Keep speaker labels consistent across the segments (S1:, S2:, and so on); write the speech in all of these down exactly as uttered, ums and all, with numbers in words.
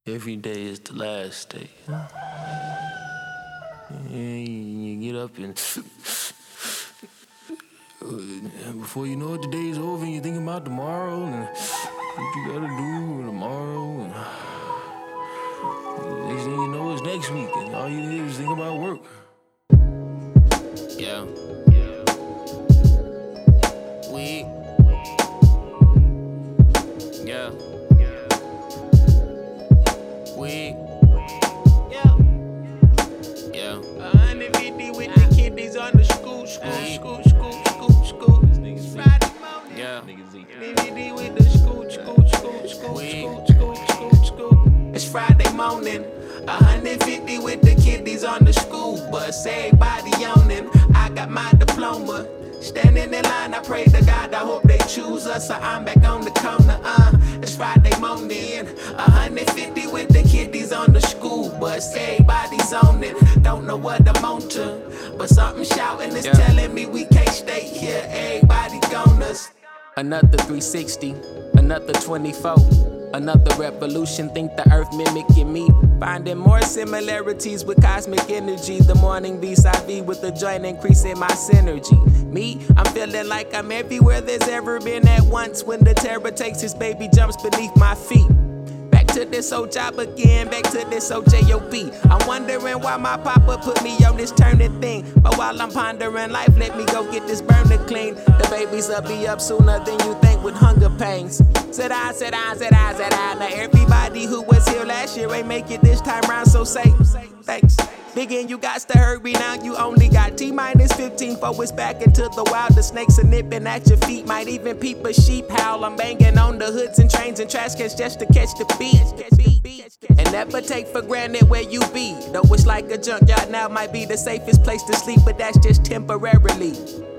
S1: Every day is the last day. And you get up and before you know it, the day's over and you're thinking about tomorrow and what you gotta do tomorrow. And next thing you know, it's next week and all you do is think about work. Yeah. We. Yeah. We.
S2: Yeah.
S1: Yeah.
S2: one hundred fifty with the kiddies on the school, school, school, school, school, school. Friday morning.
S1: Yeah.
S2: one hundred fifty with the school, school, school, school, school, school, school, school. It's Friday morning. one hundred fifty with the kiddies on the school bus. Everybody yawning. I got my diploma. Standing in line, I pray to God, I hope they choose us. So I'm back on the corner, uh, it's Friday morning. one hundred fifty with the kiddies on the school bus. Everybody's on it, don't know what I'm on to, but something shouting is yeah. telling me we can't stay here. Everybody gone us.
S3: Another three sixty, another twenty-four, another revolution, think the earth mimicking me. Finding more similarities with cosmic energy. The morning vis-a-vis with the joint increasing my synergy. Me, I'm feeling like I'm everywhere there's ever been at once. When the terror takes his baby jumps beneath my feet. Back to this old job again, back to this old job. I'm wondering why my papa put me on this turning thing. But while I'm pondering life, let me go get this burner clean. The babies'll be up sooner than you think with hunger pains. Said I, said I, said I, said I. Now everybody who was here last year ain't make it this time round, so say thanks. Diggin', you got to hurry now, you only got T minus fifteen for it's back into the wild. The snakes are nipping at your feet, might even peep a sheep howl. I'm banging on the hoods and trains and trash cans just to catch the beat. And never take for granted where you be. Though it's like a junkyard now, might be the safest place to sleep, but that's just temporarily.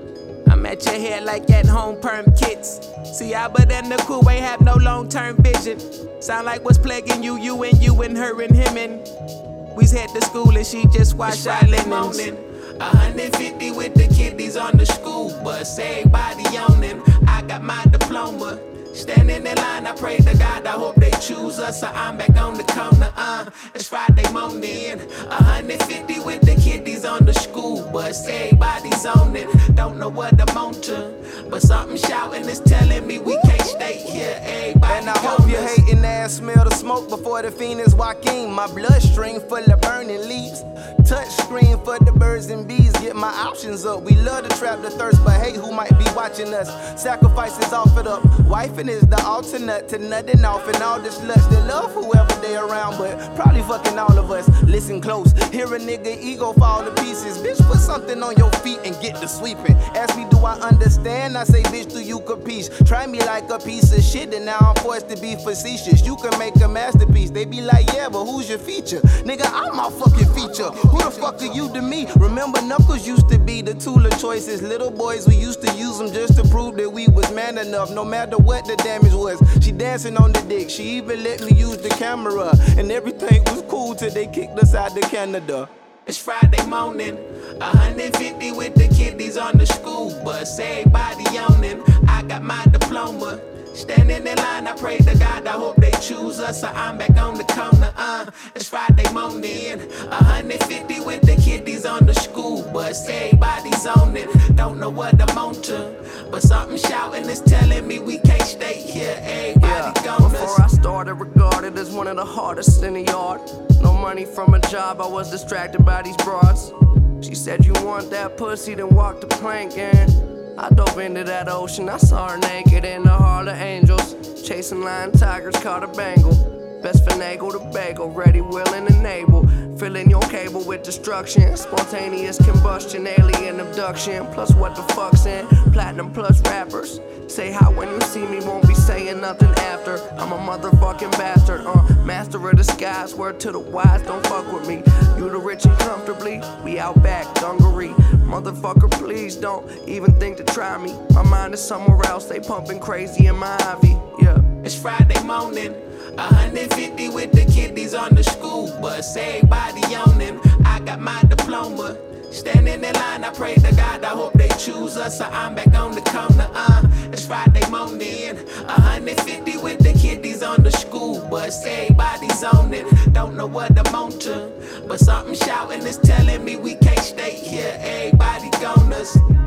S3: I'm at your head like at home perm kits. See, Albert and the crew ain't have no long-term vision. Sound like what's plaguing you, you and you and her and him and we's head to school and she just washed our linens.
S2: one hundred fifty with the kiddies on the school bus. Everybody yawning. I got my diploma. Standing in line, I pray to God, I hope they choose us. So I'm back on the corner, uh, it's Friday morning. one hundred fifty with the kiddies on the school bus. Everybody's on it, don't know what I'm on to, but something shouting is telling me we can't stay here. Everybody
S4: and I hope your hating ass smell the smoke before the Phoenix Joaquin. My bloodstream full of burning leaves. Touch screen for the birds and bees. Get my options up. We love to trap the thirst, but hey, who might be watching us? Sacrifices offered up. Wifing is the alternate to nothing off and all this lust. They love whoever they around, but probably fucking all of us. Listen close. Hear a nigga ego fall to pieces. Bitch, put something on your feet and get to sweeping. Ask me, do I understand? I say, bitch, do you capiche? Try me like a piece of shit, and now I'm forced to be facetious. You can make a masterpiece. They be like, yeah, but who's your feature? Nigga, I'm my fucking feature. Who the fuck are you to me? Remember, Knuckles used to be the tool of choices. Little boys, we used to use them just to prove that we was man enough. No matter what the damage was. She dancing on the dick. She even let me use the camera. And everything was cool till they kicked us out to Canada.
S2: It's Friday morning. one hundred fifty with the kiddies on the school bus. Everybody yawning. I got my diploma. Standing in line, I pray to God, I hope they choose us. So I'm back on the corner, uh, it's Friday morning. one hundred fifty with the kiddies on the school bus. Everybody's on it, don't know what I'm on to, but something shouting is telling me we can't stay here. Everybody
S5: yeah,
S2: gone us.
S5: Before I started, regarded as one of the hardest in the yard. No money from a job, I was distracted by these broads. She said, you want that pussy, then walk the plank in. I dove into that ocean, I saw her naked in the heart of angels. Chasing lion tigers, caught a bangle. Best finagle the bagel, ready, willing, and able. Filling your cable with destruction. Spontaneous combustion, alien abduction. Plus what the fuck's in, platinum plus rappers. Say hi when you see me, won't be saying nothing after. I'm a motherfucking bastard, uh master of the skies, word to the wise, don't fuck with me. You the rich and comfortably, we out back, dungaree. Motherfucker, please don't even think to try me. My mind is somewhere else, they pumping crazy in my ivy, yeah.
S2: It's Friday morning. one hundred fifty with the kiddies on the school bus. Everybody yawning. I got my diploma. Standing in line, I pray to God, I hope they choose us. So I'm back on the corner, uh, it's Friday morning. one hundred fifty with the kiddies on the school bus, everybody's on it. Don't know what I'm on to, but something shouting is telling me we can't stay here. Everybody gone us.